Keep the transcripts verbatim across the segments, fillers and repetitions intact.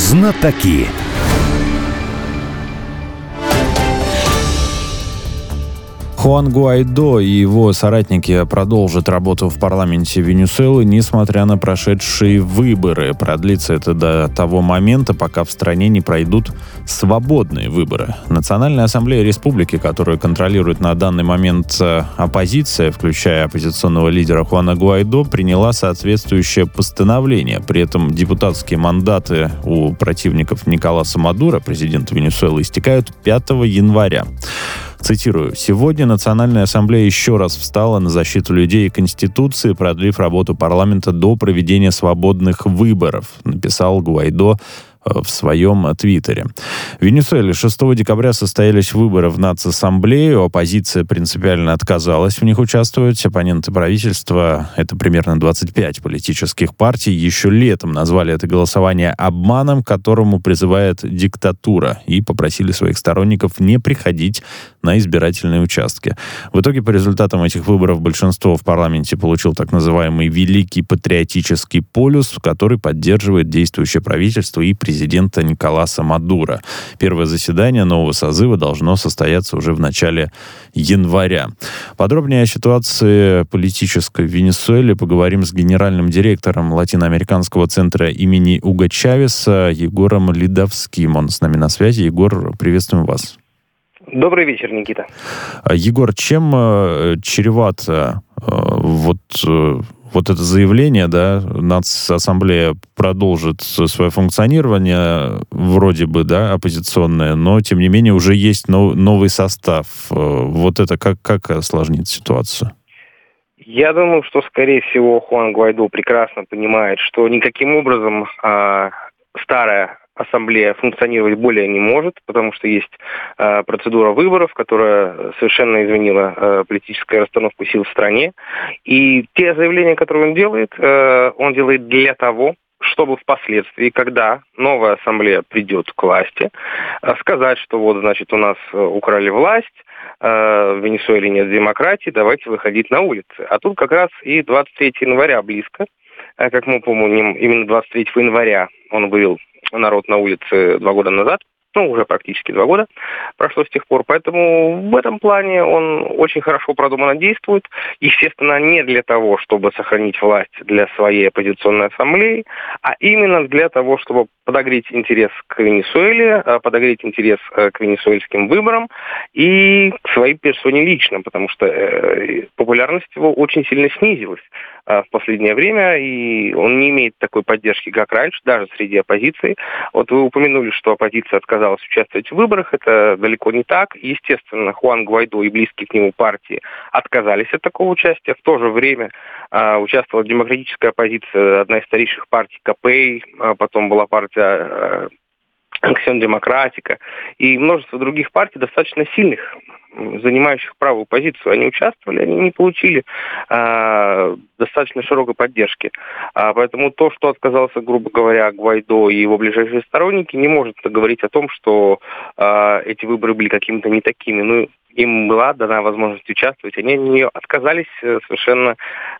Знатоки. Хуан Гуайдо и его соратники продолжат работу в парламенте Венесуэлы, несмотря на прошедшие выборы. Продлится это до того момента, пока в стране не пройдут свободные выборы. Национальная ассамблея республики, которую контролирует на данный момент оппозиция, включая оппозиционного лидера Хуана Гуайдо, приняла соответствующее постановление. При этом депутатские мандаты у противников Николаса Мадуро, президента Венесуэлы, истекают пятого января. Цитирую. «Сегодня Национальная ассамблея еще раз встала на защиту людей и Конституции, продлив работу парламента до проведения свободных выборов», написал Гуайдо в своем твиттере. В Венесуэле шестого декабря состоялись выборы в Нацассамблею. Оппозиция принципиально отказалась в них участвовать. Оппоненты правительства, это примерно двадцать пять политических партий, еще летом назвали это голосование обманом, к которому призывает диктатура, и попросили своих сторонников не приходить на избирательные участки. В итоге, по результатам этих выборов, большинство в парламенте получил так называемый Великий Патриотический полюс, который поддерживает действующее правительство и президент президента Николаса Мадуро. Первое заседание нового созыва должно состояться уже в начале января. Подробнее о ситуации политической в Венесуэле поговорим с генеральным директором Латиноамериканского центра имени Уго Чавеса Егором Ледовским. Он с нами на связи. Егор, приветствуем вас. Добрый вечер, Никита. Егор, чем чревато вот... Вот это заявление, да, Нацассамблея продолжит свое функционирование, вроде бы, да, оппозиционное, но, тем не менее, уже есть нов- новый состав. Вот это как, как осложнит ситуацию? Я думаю, что, скорее всего, Хуан Гуайдо прекрасно понимает, что никаким образом а, старая ассамблея функционировать более не может, потому что есть э, процедура выборов, которая совершенно изменила э, политическую расстановку сил в стране. И те заявления, которые он делает, э, он делает для того, чтобы впоследствии, когда новая ассамблея придет к власти, э, сказать, что вот, значит, у нас украли власть, э, в Венесуэле нет демократии, давайте выходить на улицы. А тут как раз и двадцать третьего января близко. Э, как мы помним, именно двадцать третьего января он вывел народ на улице два года назад, ну, уже практически два года прошло с тех пор, поэтому в этом плане он очень хорошо продуманно действует, естественно, не для того, чтобы сохранить власть для своей оппозиционной ассамблеи, а именно для того, чтобы подогреть интерес к Венесуэле, подогреть интерес к венесуэльским выборам и к своей персоне лично, потому что популярность его очень сильно снизилась в последнее время, и он не имеет такой поддержки, как раньше, даже среди оппозиции. Вот вы упомянули, что оппозиция отказалась участвовать в выборах, это далеко не так. Естественно, Хуан Гуайдо и близкие к нему партии отказались от такого участия. В то же время а, участвовала демократическая оппозиция, одна из старейших партий КПЭЙ, а потом была партия а, Аксион Демократика и множество других партий, достаточно сильных, занимающих правую позицию. Они участвовали, они не получили э, достаточно широкой поддержки. А, поэтому то, что отказался, грубо говоря, Гуайдо и его ближайшие сторонники, не может говорить о том, что э, эти выборы были какими-то не такими. Ну, им была дана возможность участвовать. Они от нее отказались совершенно,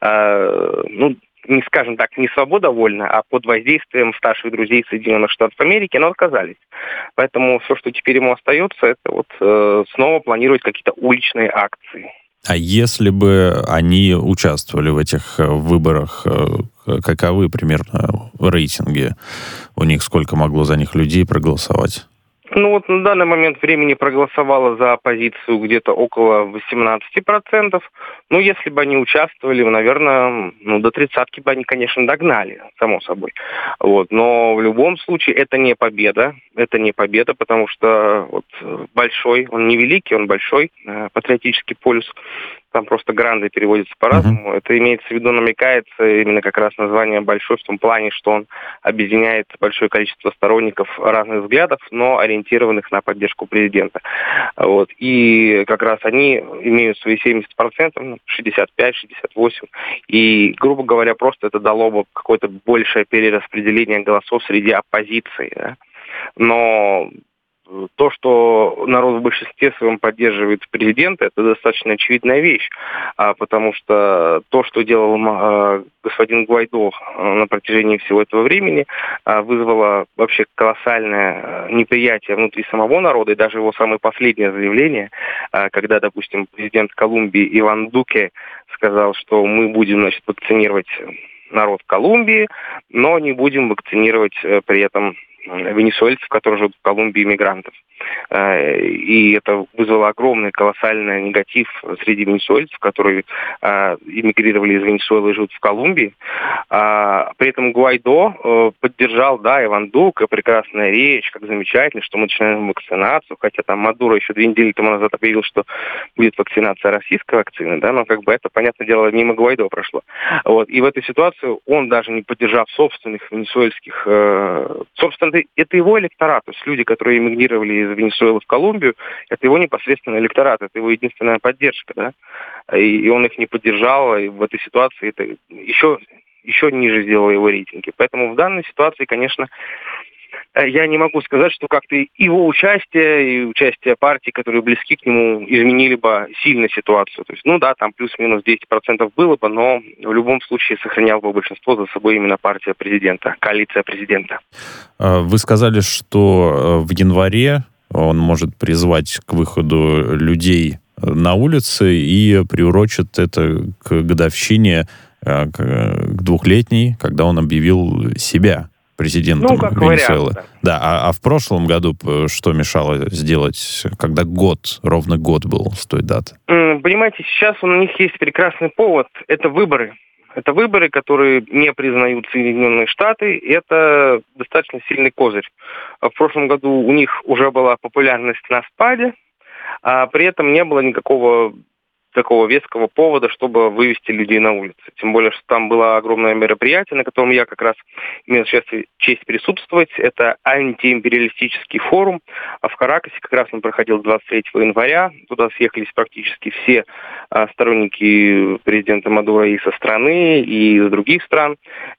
э, ну, не скажем так, не свободовольно, а под воздействием старших друзей Соединенных Штатов Америки, но отказались. Поэтому все, что теперь ему остается, это вот э, снова планировать какие-то уличные акции. А если бы они участвовали в этих выборах, каковы примерно рейтинги? У них сколько могло за них людей проголосовать? Ну вот на данный момент времени проголосовало за оппозицию где-то около восемнадцать процентов. Ну, если бы они участвовали, наверное, ну, до тридцатки бы они, конечно, догнали, само собой. Вот. Но в любом случае это не победа. Это не победа, потому что вот большой, он не великий, он большой, э, патриотический полюс. Там просто гранды переводятся по-разному. Uh-huh. Это имеется в виду, намекается именно как раз название «большой» в том плане, что он объединяет большое количество сторонников разных взглядов, но ориентированных на поддержку президента. Вот. И как раз они имеют свои семьдесят процентов, шестьдесят пять - шестьдесят восемь процентов. И, грубо говоря, просто это дало бы какое-то большее перераспределение голосов среди оппозиции. Да? Но то, что народ в большинстве своем поддерживает президента, это достаточно очевидная вещь, а, потому что то, что делал а, господин Гуайдо на протяжении всего этого времени, а, вызвало вообще колоссальное неприятие внутри самого народа, и даже его самое последнее заявление, а, когда, допустим, президент Колумбии Иван Дуке сказал, что мы будем, значит, вакцинировать народ Колумбии, но не будем вакцинировать э, при этом венесуэльцев, которые живут в Колумбии, мигрантов. И это вызвало огромный, колоссальный негатив среди венесуэльцев, которые эмигрировали из Венесуэлы и живут в Колумбии. При этом Гуайдо поддержал, да, Иван Дуке, прекрасная речь, как замечательно, что мы начинаем вакцинацию, хотя там Мадуро еще две недели тому назад объявил, что будет вакцинация российской вакцины, да, но как бы это, понятное дело, мимо Гуайдо прошло. Вот. И в этой ситуации он, даже не поддержав собственных венесуэльских, собственно, это его электорат, то есть люди, которые эмигрировали из Венесуэлы в Колумбию, это его непосредственно электорат, это его единственная поддержка, да, и, и он их не поддержал, и в этой ситуации это еще, еще ниже сделало его рейтинги. Поэтому в данной ситуации, конечно, я не могу сказать, что как-то его участие и участие партий, которые близки к нему, изменили бы сильно ситуацию. То есть, ну да, там плюс-минус десять процентов было бы, но в любом случае сохранял бы большинство за собой именно партия президента, коалиция президента. Вы сказали, что в январе он может призвать к выходу людей на улицы и приурочит это к годовщине, к двухлетней, когда он объявил себя президентом, ну, как Венесуэлы. Вариант, да. Да, а, а в прошлом году что мешало сделать, когда год, ровно год был с той даты? Понимаете, сейчас у них есть прекрасный повод. Это выборы. Это выборы, которые не признают Соединенные Штаты. И это достаточно сильный козырь. В прошлом году у них уже была популярность на спаде, а при этом не было никакого такого веского повода, чтобы вывести людей на улицы. Тем более, что там было огромное мероприятие, на котором я как раз имел честь, честь присутствовать. Это антиимпериалистический форум. А в Каракасе как раз он проходил двадцать третьего января. Туда съехались практически все а, сторонники президента Мадуро и со страны, и из других стран.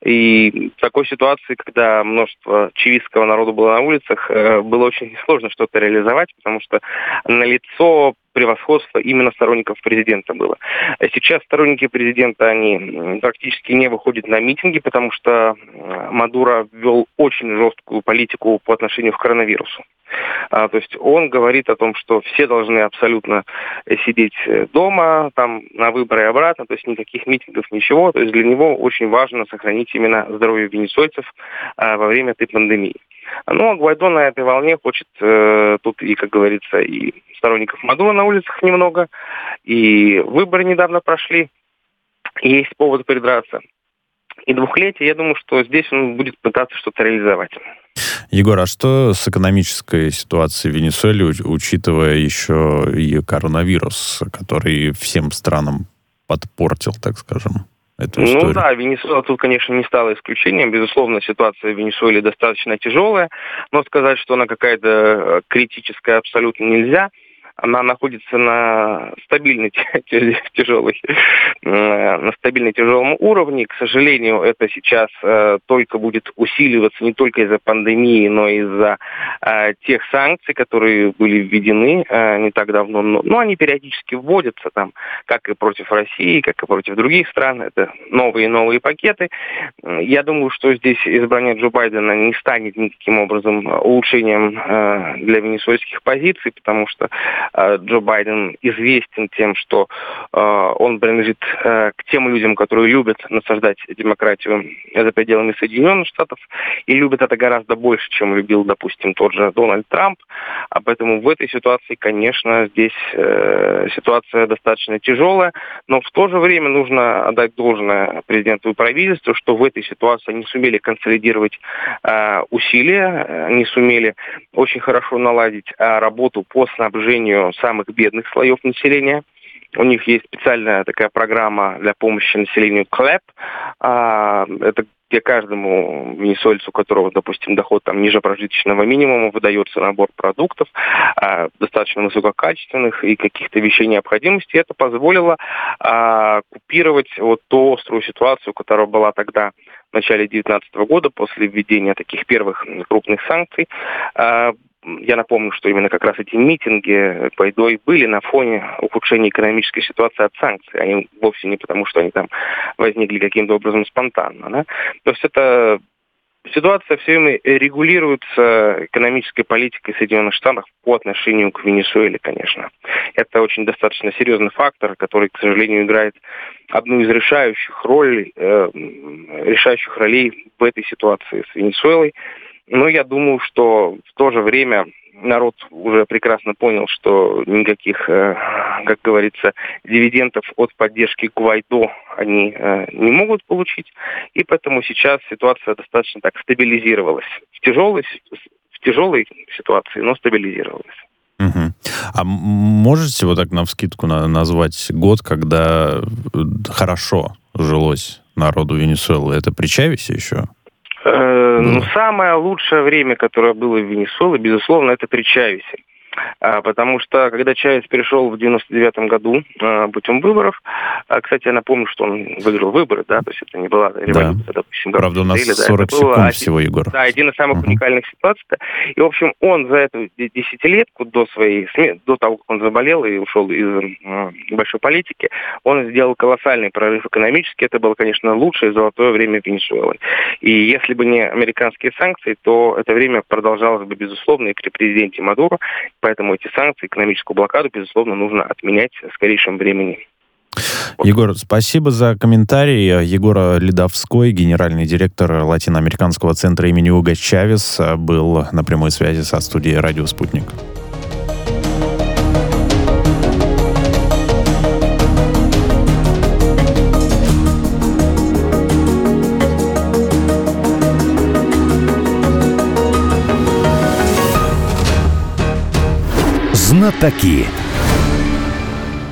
И в такой ситуации, когда множество чивистского народа было на улицах, было очень сложно что-то реализовать, потому что налицо превосходство именно сторонников президента было. Сейчас сторонники президента, они практически не выходят на митинги, потому что Мадуро ввел очень жесткую политику по отношению к коронавирусу. А, то есть он говорит о том, что все должны абсолютно сидеть дома, там, на выборы и обратно, то есть никаких митингов, ничего. То есть для него очень важно сохранить именно здоровье венесуэльцев а, во время этой пандемии. Ну, а Гуайдо на этой волне хочет э, тут и, как говорится, и сторонников Мадуро на улицах немного, и выборы недавно прошли, и есть повод придраться. И двухлетие, я думаю, что здесь он будет пытаться что-то реализовать. Егор, а что с экономической ситуацией в Венесуэле, учитывая еще и коронавирус, который всем странам подпортил, так скажем, эту историю? Ну да, Венесуэла тут, конечно, не стала исключением. Безусловно, ситуация в Венесуэле достаточно тяжелая, но сказать, что она какая-то критическая, абсолютно нельзя. Она находится на стабильной тяжелой, на стабильно тяжелом уровне. К сожалению, это сейчас э, только будет усиливаться не только из-за пандемии, но и из-за э, тех санкций, которые были введены э, не так давно. Но, но они периодически вводятся там, как и против России, как и против других стран. Это новые и новые пакеты. Я думаю, что здесь избрание Джо Байдена не станет никаким образом улучшением э, для венесуэльских позиций, потому что Джо Байден известен тем, что э, он принадлежит э, к тем людям, которые любят насаждать демократию за пределами Соединенных Штатов, и любят это гораздо больше, чем любил, допустим, тот же Дональд Трамп. А поэтому в этой ситуации, конечно, здесь э, ситуация достаточно тяжелая, но в то же время нужно отдать должное президенту и правительству, что в этой ситуации они сумели консолидировать э, усилия, не сумели очень хорошо наладить э, работу по снабжению самых бедных слоев населения. У них есть специальная такая программа для помощи населению КЛЭП. Это где каждому венесуэльцу, у которого, допустим, доход там ниже прожиточного минимума, выдается набор продуктов, достаточно высококачественных и каких-то вещей необходимости. Это позволило купировать вот ту острую ситуацию, которая была тогда в начале две тысячи девятнадцатого года, после введения таких первых крупных санкций. я напомню, что именно как раз эти митинги Гвайдо и были на фоне ухудшения экономической ситуации от санкций. Они вовсе не потому, что они там возникли каким-то образом спонтанно. Да? То есть это ситуация все время регулируется экономической политикой Соединенных Штатов по отношению к Венесуэле, конечно. Это очень достаточно серьезный фактор, который, к сожалению, играет одну из решающих ролей, э, решающих ролей в этой ситуации с Венесуэлой. Но я думаю, что в то же время народ уже прекрасно понял, что никаких, э, как говорится, дивидендов от поддержки Гвайдо они э, не могут получить, и поэтому сейчас ситуация достаточно так стабилизировалась. В тяжелой, в тяжелой ситуации, но стабилизировалась. Угу. А можете вот так навскидку назвать год, когда хорошо жилось народу Венесуэлы? Это при Чавесе еще? Э, ну, самое лучшее время, которое было в Венесуэле, безусловно, это при Чавесе. А, потому что, когда Чавес перешел в девяносто девятом году а, путем выборов, а, кстати, я напомню, что он выиграл выборы, да, то есть это не была революция, да. допустим. Правда, у нас Израиля, сорок да, секунд один, всего, Егор. Да, один из самых uh-huh. уникальных ситуаций. И, в общем, он за эту десятилетку до своей смерти, до того, как он заболел и ушел из э, большой политики, он сделал колоссальный прорыв экономический. Это было, конечно, лучшее золотое время Венесуэлы. И если бы не американские санкции, то это время продолжалось бы, безусловно, и при президенте Мадуро. Поэтому эти санкции, экономическую блокаду, безусловно, нужно отменять в скорейшем времени. Егор, спасибо за комментарий. Егор Ледовской, генеральный директор Латиноамериканского центра имени Уго Чавес, был на прямой связи со студией «Радио Спутник». Знатоки.